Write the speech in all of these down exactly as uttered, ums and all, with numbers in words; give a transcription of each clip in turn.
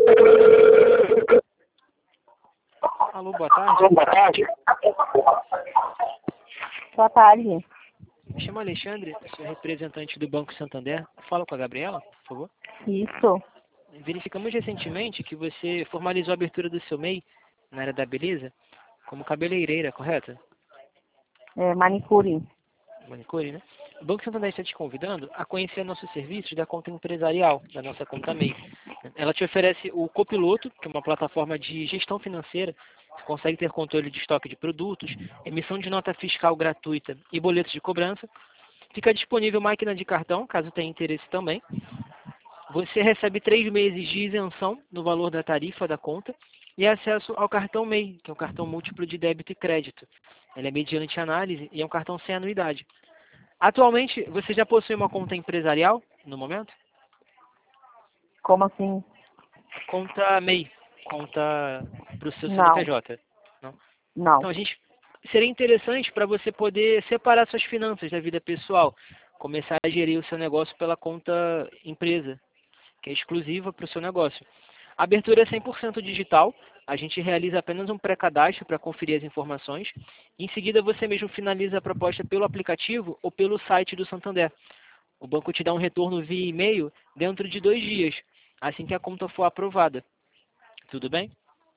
Alô, boa tarde. Alô, boa tarde. Boa tarde. Me chamo Alexandre, sou representante do Banco Santander. Fala com a Gabriela, por favor. Isso. Verificamos recentemente que você formalizou a abertura do seu M E I na área da beleza como cabeleireira, correto? É, manicure. Manicure, né? O Banco Santander está te convidando a conhecer nossos serviços da conta empresarial, da nossa conta M E I. Ela te oferece o Copiloto, que é uma plataforma de gestão financeira. Você consegue ter controle de estoque de produtos, emissão de nota fiscal gratuita e boletos de cobrança. Fica disponível máquina de cartão, caso tenha interesse também. Você recebe três meses de isenção no valor da tarifa da conta e acesso ao cartão M E I, que é um cartão múltiplo de débito e crédito. Ele é mediante análise e é um cartão sem anuidade. Atualmente, você já possui uma conta empresarial, no momento? Como assim? Conta M E I, conta para o seu Não. C N P J. Não? Não. Então, a gente seria interessante para você poder separar suas finanças da vida pessoal, começar a gerir o seu negócio pela conta empresa, que é exclusiva para o seu negócio. A abertura é cem por cento digital, a gente realiza apenas um pré-cadastro para conferir as informações. Em seguida, você mesmo finaliza a proposta pelo aplicativo ou pelo site do Santander. O banco te dá um retorno via e-mail dentro de dois dias, assim que a conta for aprovada. Tudo bem?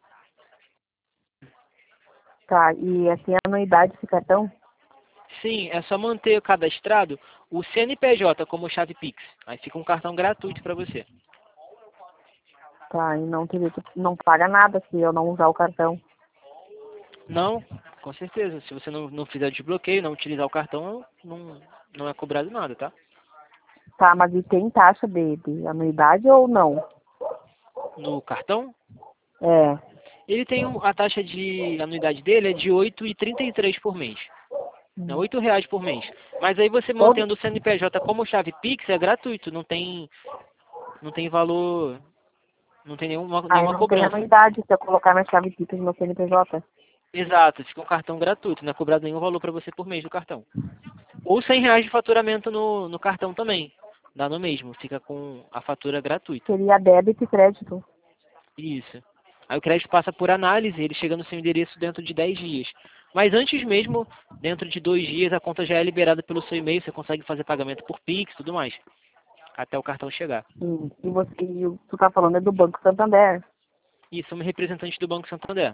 Tá, e assim a anuidade desse cartão? Sim, é só manter cadastrado o C N P J como chave Pix. Aí fica um cartão gratuito para você. Tá, e não teria que, não paga nada se eu não usar o cartão. Não, com certeza. Se você não, não fizer o desbloqueio, não utilizar o cartão, não, não é cobrado nada, tá? Tá, mas e tem taxa de, de anuidade ou não? No cartão, É. ele tem um, a taxa de anuidade dele é de oito reais e trinta e três centavos por mês. Não, oito reais por mês. Mas aí você Todo, mantendo o C N P J como chave Pix é gratuito, não tem, não tem valor, não tem nenhuma, aí nenhuma não tem cobrança. anuidade se eu colocar minha chave Pix no meu C N P J. Exato, fica um cartão gratuito, não é cobrado nenhum valor para você por mês do cartão. Ou cem reais de faturamento no, no cartão também, dá no mesmo, fica com a fatura gratuita. Seria débito e crédito. Isso. Aí o crédito passa por análise, ele chega no seu endereço dentro de dez dias. Mas antes mesmo, dentro de dois dias, a conta já é liberada pelo seu e-mail, você consegue fazer pagamento por Pix e tudo mais, até o cartão chegar. Sim. E você, e o que tu tá falando é do Banco Santander. Isso, somos representantes do Banco Santander.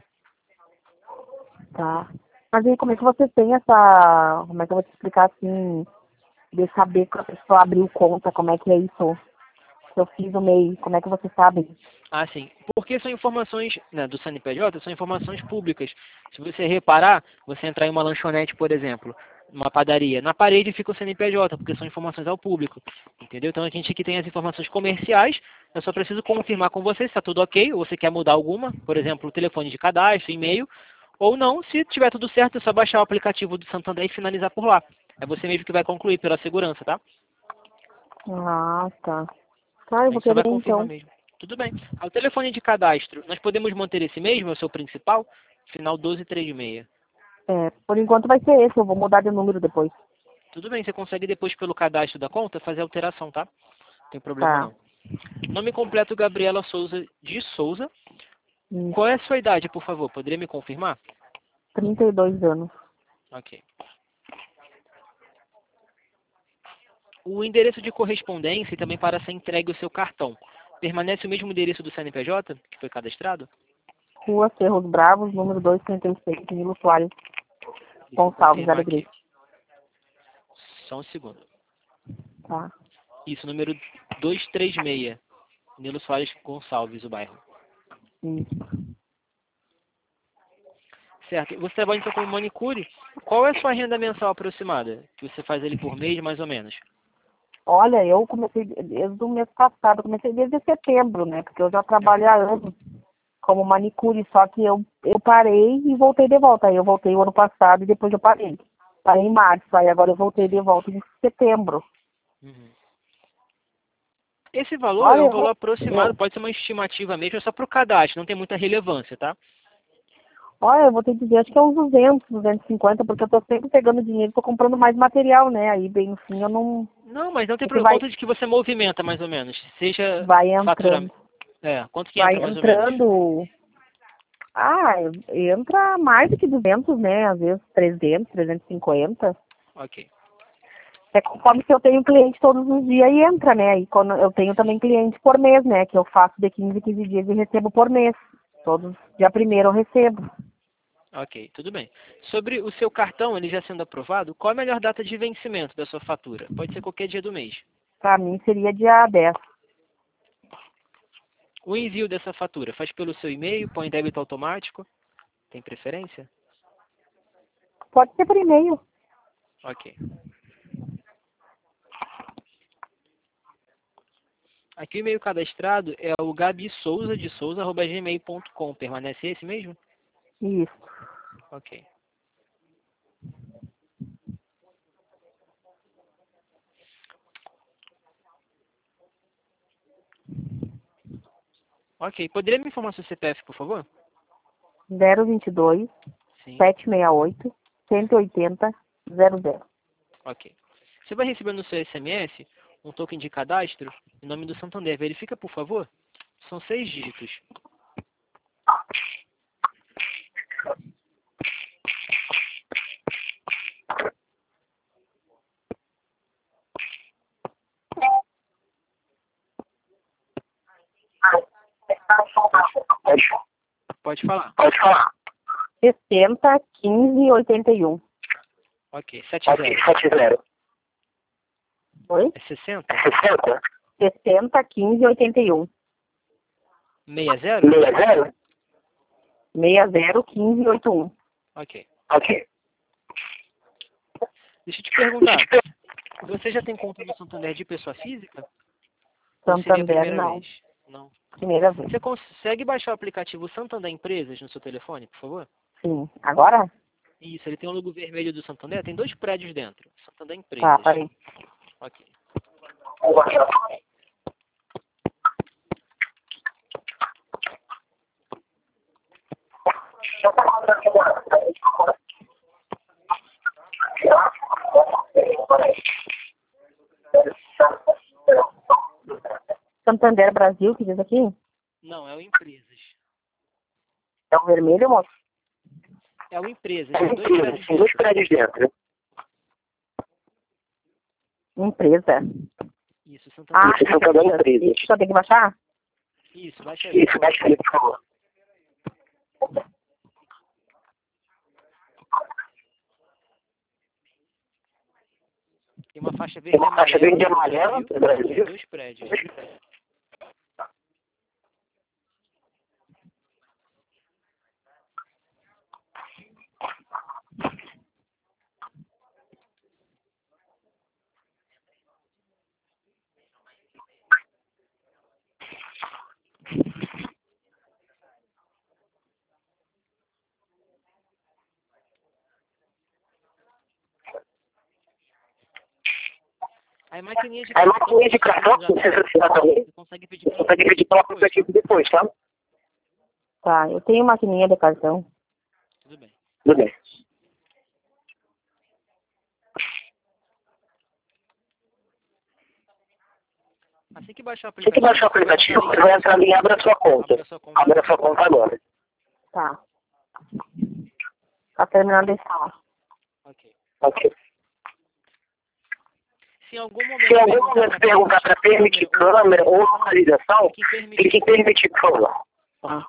Tá. Mas aí como é que você tem essa. Como é que eu vou te explicar assim, de saber que a pessoa abriu conta, como é que é isso? Se eu fiz o M E I, como é que você sabe? Ah, sim. Porque são informações, né, do C N P J, são informações públicas. Se você reparar, você entrar em uma lanchonete, por exemplo, uma padaria, na parede fica o C N P J, porque são informações ao público. Entendeu? Então a gente aqui tem as informações comerciais, eu só preciso confirmar com você se está tudo ok, ou você quer mudar alguma, por exemplo, o telefone de cadastro, e-mail, ou não, se tiver tudo certo, é só baixar o aplicativo do Santander e finalizar por lá. É você mesmo que vai concluir pela segurança, tá? Ah, tá. Tá, eu A vou gente só vai querer confirmar então. mesmo. Tudo bem. Ah, o telefone de cadastro, nós podemos manter esse mesmo, é o seu principal? Final doze trinta e seis. É, por enquanto vai ser esse, eu vou mudar de número depois. Tudo bem, você consegue depois pelo cadastro da conta fazer alteração, tá? Não tem problema Tá. não. Nome completo Gabriela Souza de Souza. Hum, Qual é a sua idade, por favor? Poderia me confirmar? trinta e dois anos. Ok. O endereço de correspondência e também para ser entregue o seu cartão. Permanece o mesmo endereço do C N P J que foi cadastrado? Rua Cerros Bravos, número duzentos e trinta e seis, Nilo Soares, Deixa eu Gonçalves, confirmar aqui. Alegrete. Só um segundo. Tá. Isso, número duzentos e trinta e seis. Nilo Soares Gonçalves, o bairro. Isso. Certo. Você trabalha então como manicure. Qual é a sua renda mensal aproximada? Que você faz ali por mês, mais ou menos? Olha, eu comecei desde o mês passado, comecei desde setembro, né? Porque eu já trabalho há anos como manicure, só que eu, eu parei e voltei de volta. Aí eu voltei o ano passado e depois eu parei. Parei em março, aí agora eu voltei de volta em setembro. Uhum. Esse valor é Olha, um valor eu, aproximado, eu, pode ser uma estimativa mesmo, é só para o cadastro, não tem muita relevância, tá? olha, eu vou ter que dizer, acho que é uns duzentos, duzentos e cinquenta, porque eu tô sempre pegando dinheiro, tô comprando mais material, né? Aí, bem no fim, eu não... Não, mas não tem É que problema. vai, Quanto de que você movimenta, mais ou menos? Seja vai faturamento. entrando. É, quanto que Vai entra mais ou menos? entrando... Ah, entra mais do que duzentos, né? Às vezes trezentos, trezentos e cinquenta. Ok. É conforme que eu tenho cliente todos os dias e entra, né? E quando eu tenho também cliente por mês, né? Que eu faço de quinze em quinze dias e recebo por mês. Todos, dia primeiro eu recebo. Ok, tudo bem. Sobre o seu cartão, ele já sendo aprovado, qual a melhor data de vencimento da sua fatura? Pode ser qualquer dia do mês. Pra mim seria dia dez. O envio dessa fatura faz pelo seu e-mail, põe débito automático? Tem preferência? Pode ser por e-mail. Ok. Aqui o e-mail cadastrado é o gabisouza de souza arroba gmail ponto com. Permanece esse mesmo? Isso. Ok. Ok. Poderia me informar seu C P F, por favor? zero vinte e dois, Sim. setecentos e sessenta e oito, cento e oitenta, zero zero. Ok. Você vai receber no seu S M S um token de cadastro em nome do Santander. Verifica, por favor. São seis dígitos. Pode, Pode falar. pode falar. sessenta, quinze, oitenta e um. Ok. sete zero. sete zero. Oi? É sessenta? sessenta? sessenta, quinze, oitenta e um. seis zero? seis zero? seis zero, quinze, oitenta e um. Ok. Ok. Deixa eu te perguntar. Você já tem conta no Santander de pessoa física? Ou seria a Santander, primeira não. vez? Não. Primeira vez. Você consegue baixar o aplicativo Santander Empresas no seu telefone, por favor? Sim. Agora? Isso, ele tem um logo vermelho do Santander, tem dois prédios dentro. Santander Tá, Empresas. peraí. Ok. Santander Brasil, que diz aqui? Não, é o Empresas. É o vermelho, moço? É o Empresas, É tem dois prédios tem dois dentro. prédios dentro. Empresa. Isso, Santander Ah, Empresas. Santander Empresa. Isso só tem que baixar? Isso, baixa aí. Isso, baixa aí, por favor. Tem uma faixa Tem verde e uma faixa verde e amarela amarela do do Brasil, Brasil. dois prédios. Aí maquininha de Aí cartão, maquininha de cartão, já se você precisar também, você consegue pedir você pelo consegue pedir pelo aplicativo depois, tá? aplicativo depois, tá? Tá, eu tenho maquininha de cartão. Tudo bem. Tudo bem. Assim que baixar o Se você baixar o aplicativo, aplicativo, você vai entrar ali e abre a sua conta. abre a sua conta. Abre a sua conta agora. Tá. Tá terminando de instalar. Ok. Ok. Se em algum Se momento em algum momento perguntar para permitir câmera ou localização, clique em permitir, por favor. Tá.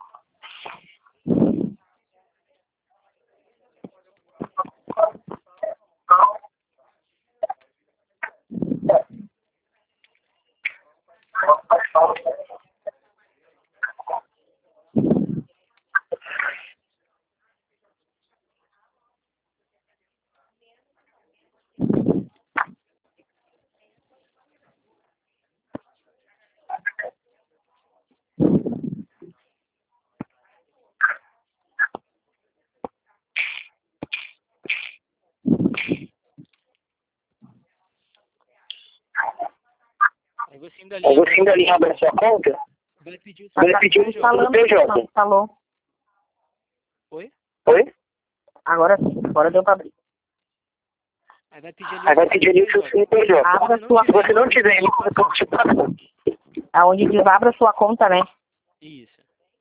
Aí você ainda Aí você lembra, ainda ali abre a sua conta, vai pedir o vai seu pedir o instalando do P J. Instalou. Oi? Oi? Agora sim, agora deu para abrir. Aí vai pedir ali Aí o vai seu pedir ali o seu C N P J. Abra Se você não tiver ele, você pode participar. Aonde diz abra sua conta, né? Isso.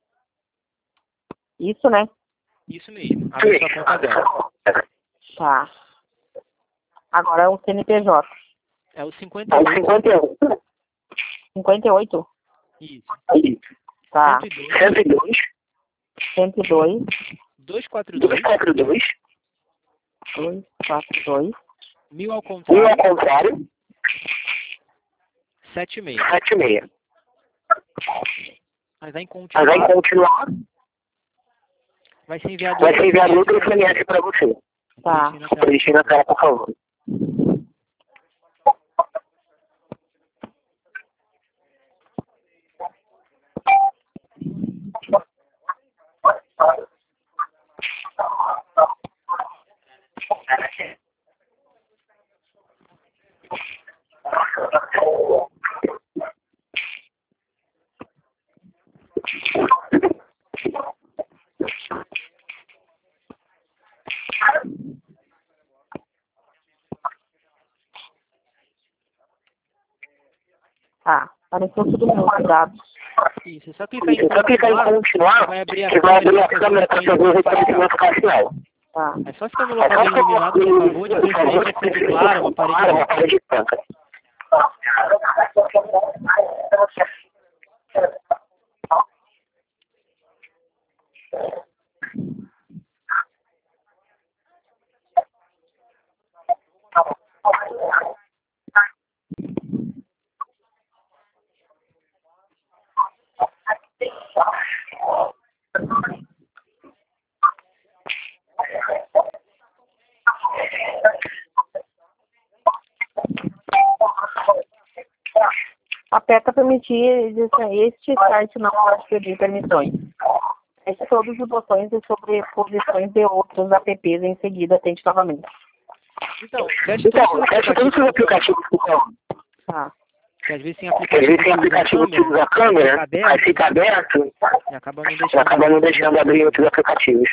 Isso, né? Isso mesmo. Abre sua conta agora. Tá. Agora é o C N P J. É o cinquenta e oito. cinquenta e oito? Isso. Tá. cento e dois. cento e dois. duzentos e quarenta e dois. duzentos e quarenta e dois. Mil ao contrário. setenta e seis. Aí vai em continuar. Vai ser enviado outro S M S para você. Tá. Preencher na tela, por favor. Tá. Apareceu tudo meu dados. Isso, só clicar em continuar, vai abrir a câmera para fazer o reconhecimento facial. Tá. É só ficar no local iluminado, por favor, de preferência fundo claro, uma parede branca. Aperta permitir, diz, este site não pode pedir permissões. Feche todos os botões e sobreposições de outros apps em seguida, tente novamente. Então, fecha todos os aplicativos. Tá. Porque às vezes tem aplicativo que usa a câmera, aí fica aberto e acaba não deixando, acaba não deixando abrir outros aplicativos.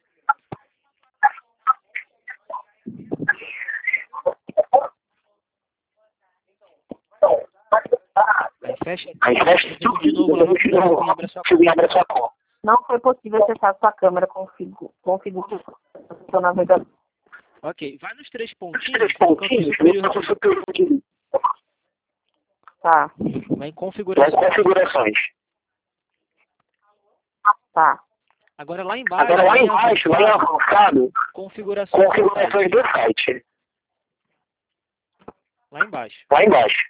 Aí fecha, aí fecha tudo de novo, logo de novo, e abre a sua conta. Não foi possível acessar sua câmera configura seu navegador. Ok, vai nos três pontinhos, três pontinhos no canto superior direito. Tá. Vai em configurações. Vai em configurações. Tá. Agora lá embaixo, Agora lá embaixo, lá em avançado, configurações, configurações do site. Lá embaixo. Lá embaixo.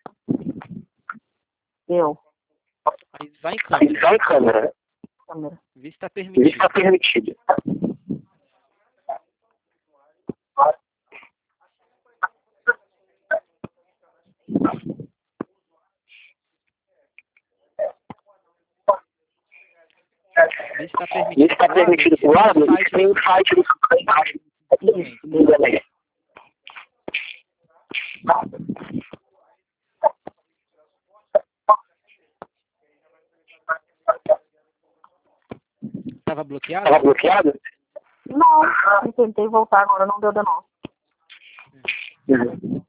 Eu. Aí vai em câmera. Vai em câmera. câmera. Vê se está permitido. Vê se está permitido. Vê se está permitido. Vê se está permitido por lado, tem um site do site embaixo. Isso, beleza. Estava bloqueado? Estava bloqueado? Não, eu tentei voltar agora, não deu de novo. Uhum.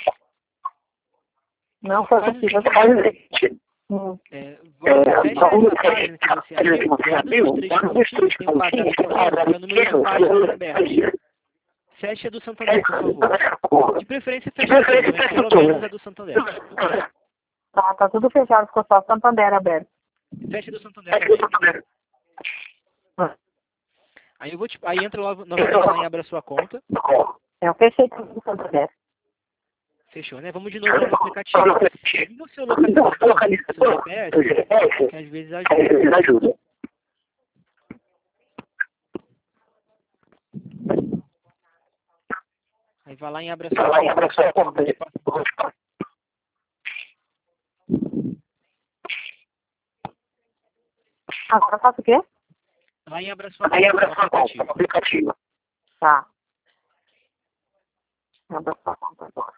Não foi possível. Hum. É, volta, fecha essa página que você abriu, guarda os três pontinhos, tem um quadrado pequeno, que é o número de páginas abertas. Fecha a do Santander, por favor. De preferência, fecha tudo, né? Pelo menos a do Santander. Tá, tá tudo fechado, ficou só o Santander aberto. Fecha do Santander também. Aí eu vou te... Aí entra logo novamente lá e abre a sua conta. É, eu fechei tudo do Santander. Fechou, né? Vamos de novo no aplicativo. Liga o seu localizador, seu G P S, que às vezes ajuda. Aí vai lá e abre a sua conta. Agora faço o quê? Lá e abre a sua conta no aplicativo. Tá. Abre a sua conta agora.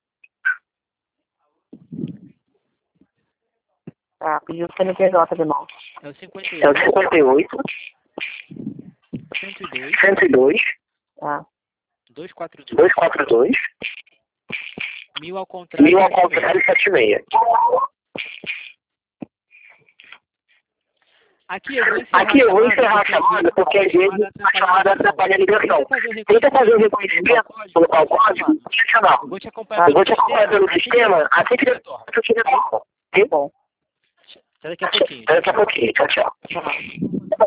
Tá, pediu o C N P J de novo. É o cinquenta É o cinquenta e oito. cento e dois. cento e dois. Tá. duzentos e quarenta e dois. duzentos e quarenta e dois. Mil ao contrário. Mil ao contrário, setenta e seis. Aqui eu vou encerrar, Aqui eu vou encerrar a chamada porque às vezes a chamada atrapalha a ligação. Tenta fazer o reconhecimento, colocar o código e te chamar. Eu vou te acompanhar Eu vou te acompanhar pelo sistema assim que eu te retorno. Tá bom? Até daqui a pouquinho. Até daqui a pouquinho. Tchau, tchau.